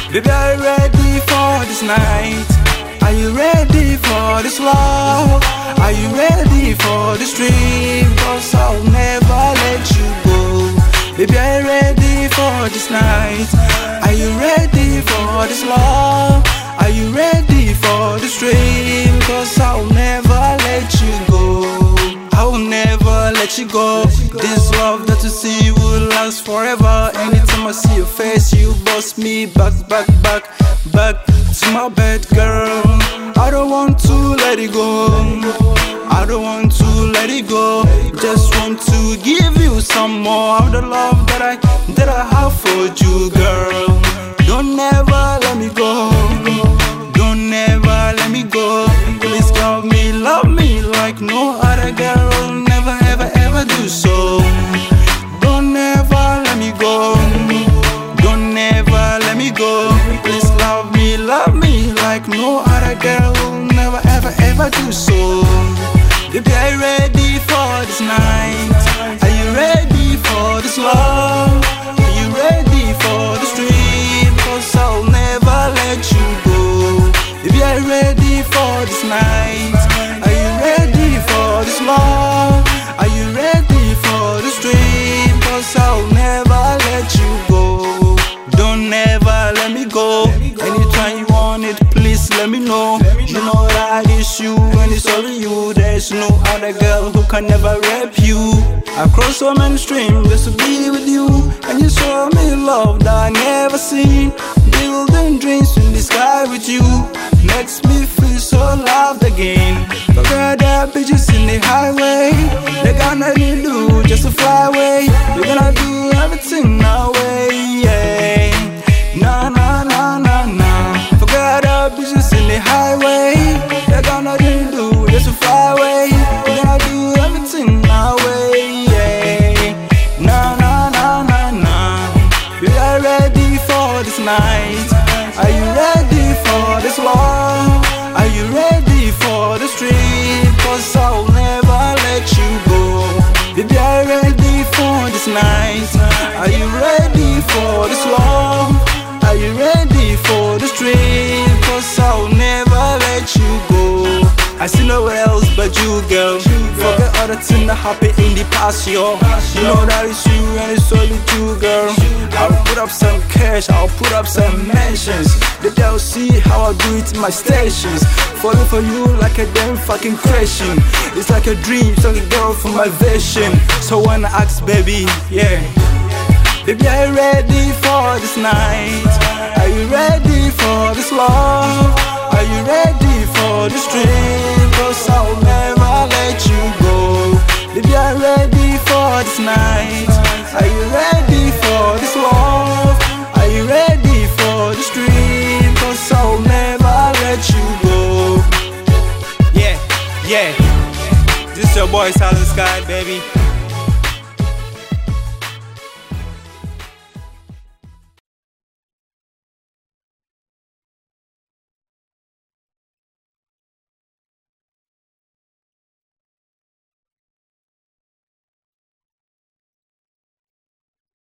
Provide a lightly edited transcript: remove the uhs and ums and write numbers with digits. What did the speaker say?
Baby, are you ready for this night? Are you ready for this love? Are you ready for this dream? Cause I'll never let you go. Baby, are you ready for this night? Are you ready for this love? Are you ready for this dream? Cause I'll never let you go. I'll never let you go. This love that you see will last forever. Anytime I see your face, you bust me back to my bed, girl. I don't want to let it go. I don't want to let it go. Just want to give you some more of the love that I have for you, girl. Don't ever let me go. Don't ever let me go. Please love me like no other girl. Never ever ever do so. Don't ever let me go. Don't ever let me go. Please love me like no other girl. Never ever ever do so. Baby, are you ready for this night? Are you ready for this love? Are you ready for this dream? Cause I'll never let you go. Baby, are you ready for this night? Are you ready for this love? Are you ready for this dream? Cause I'll never let you go. Don't ever let me go. Anytime you want it, please let me know. You know that it's you and it's only you. There's no other girl who can never rap you. I cross so many streams just to be with you. And you show me love that I never seen. Building dreams in the sky with you makes me feel so loved again. Forget that bitches in the highway. They got nothing to do just to fly away. We're gonna do everything our way, yeah. Nah. Forget that bitches in the highway. They got nothing to do just to fly away. We're gonna do everything our way, yeah. Nah. We are ready for this night. Are you ready for this love? Are you ready for this dream? Cause I'll never let you go. Baby, are you ready for this night? Are you ready for this love? Are you ready for this dream? Cause I'll never let you go. I see nowhere else but you, girl. Forget all the things that happened in the past, yo. You know that it's you and it's only you, girl. I'll put up some cash, I'll put up some mentions. They'll see how I do it in my stations. Falling for you like a damn fucking question. It's like a dream, it's like a girl from my vision. So when I ask, baby, yeah. Baby, are you ready for this night? Are you ready for this love? Are you ready for this dream? Cause I'll never let you go. Baby, are you ready for this night? Are you ready for this love? Are you ready for this dream? Cause I'll never let you go. Yeah. This is your boy Silent Sky, baby.